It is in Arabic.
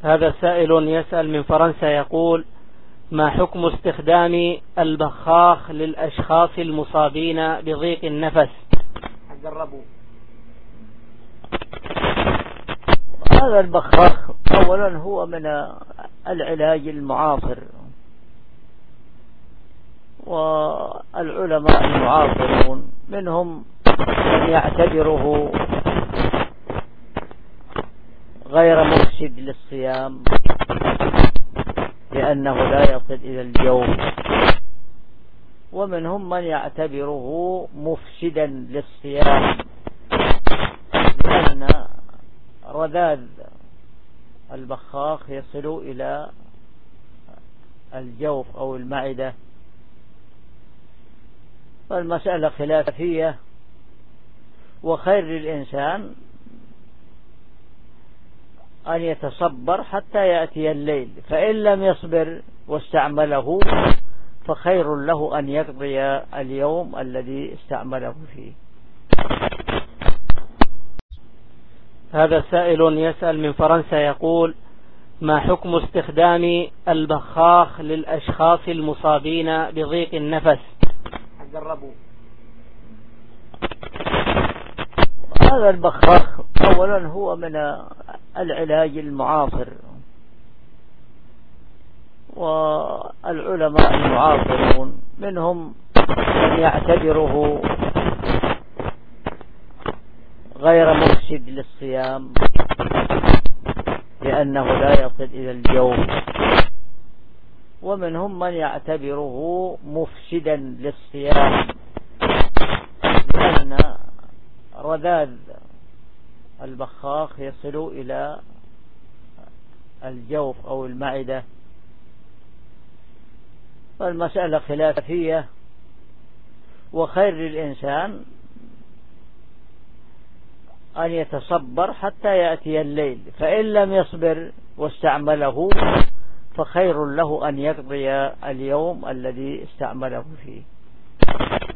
هذا سائل يسأل من فرنسا يقول: ما حكم استخدام البخاخ للأشخاص المصابين بضيق النفس؟ جربوا هذا البخاخ. أولا هو من العلاج المعاصر، والعلماء المعاصرون منهم من يعتبره غير مفسد للصيام لأنه لا يصل إلى الجوف، ومنهم من يعتبره مفسدا للصيام لأن رذاذ البخاخ يصل إلى الجوف أو المعدة. فالمسألة خلافية، وخير للإنسان أن يتصبر حتى يأتي الليل، فإن لم يصبر واستعمله فخير له أن يقضي اليوم الذي استعمله فيه. هذا سائل يسأل من فرنسا يقول: ما حكم استخدام البخاخ للأشخاص المصابين بضيق النفس؟ جربوا هذا البخاخ. أولا هو من العلاج المعاصر، والعلماء المعاصرون منهم من يعتبره غير مفسد للصيام لأنه لا يصل إلى الجوف، ومنهم من يعتبره مفسدا للصيام لأن رذاذ البخاخ يصل إلى الجوف أو المعدة. فالمسألة خلافية، وخير للإنسان أن يتصبر حتى يأتي الليل، فإن لم يصبر واستعمله فخير له أن يقضي اليوم الذي استعمله فيه.